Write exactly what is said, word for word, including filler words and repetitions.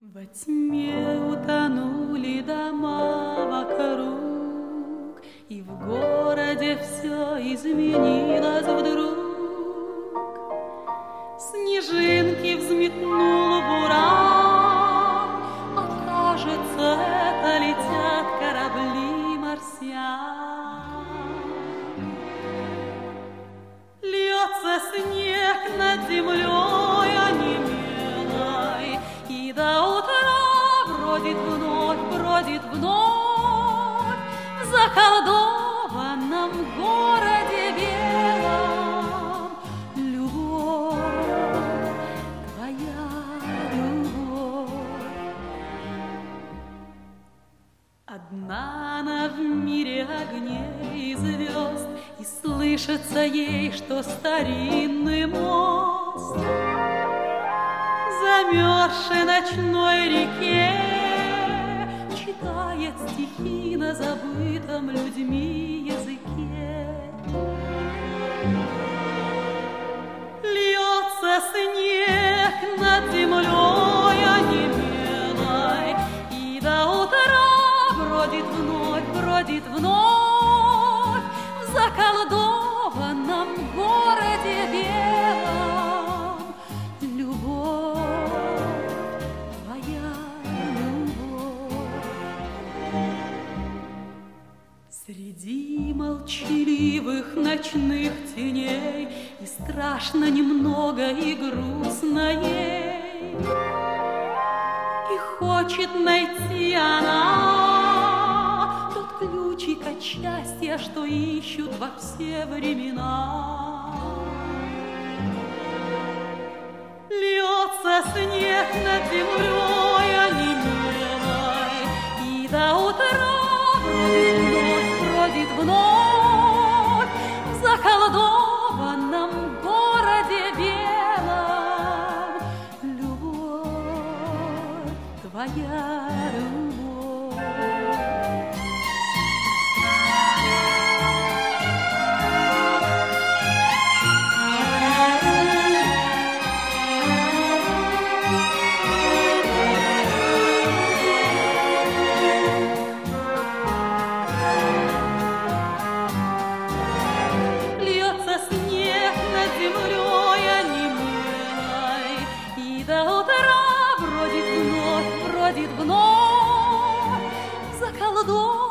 Во тьме утонули дома вокруг, и в городе все изменилось вдруг. Снежинки взметнул буран, а кажется, это летят корабли марсиан. Льется снег над землей онемелой, и до утра бродит вновь, бродит вновь в заколдованном городе белом. Любовь, твоя любовь. Одна она в мире огней и звезд, и слышится ей, что старинный мост замерзшей ночной реке читает стихи на забытом людьми языке. Льется снег над землей онемелой, и до утра бродит вновь, бродит вновь в заколдованном городе белом. Любовь, твоя любовь. Среди молчаливых ночных теней и страшно немного, и грустно ей, и хочет найти она тот ключик от счастья, что ищут во все времена. Льется снег над землей онемелой, и до утра бродит вновь, бродит вновь в заколдованном городе белом. Любовь, твоя любовь. Бродит вновь в заколдованном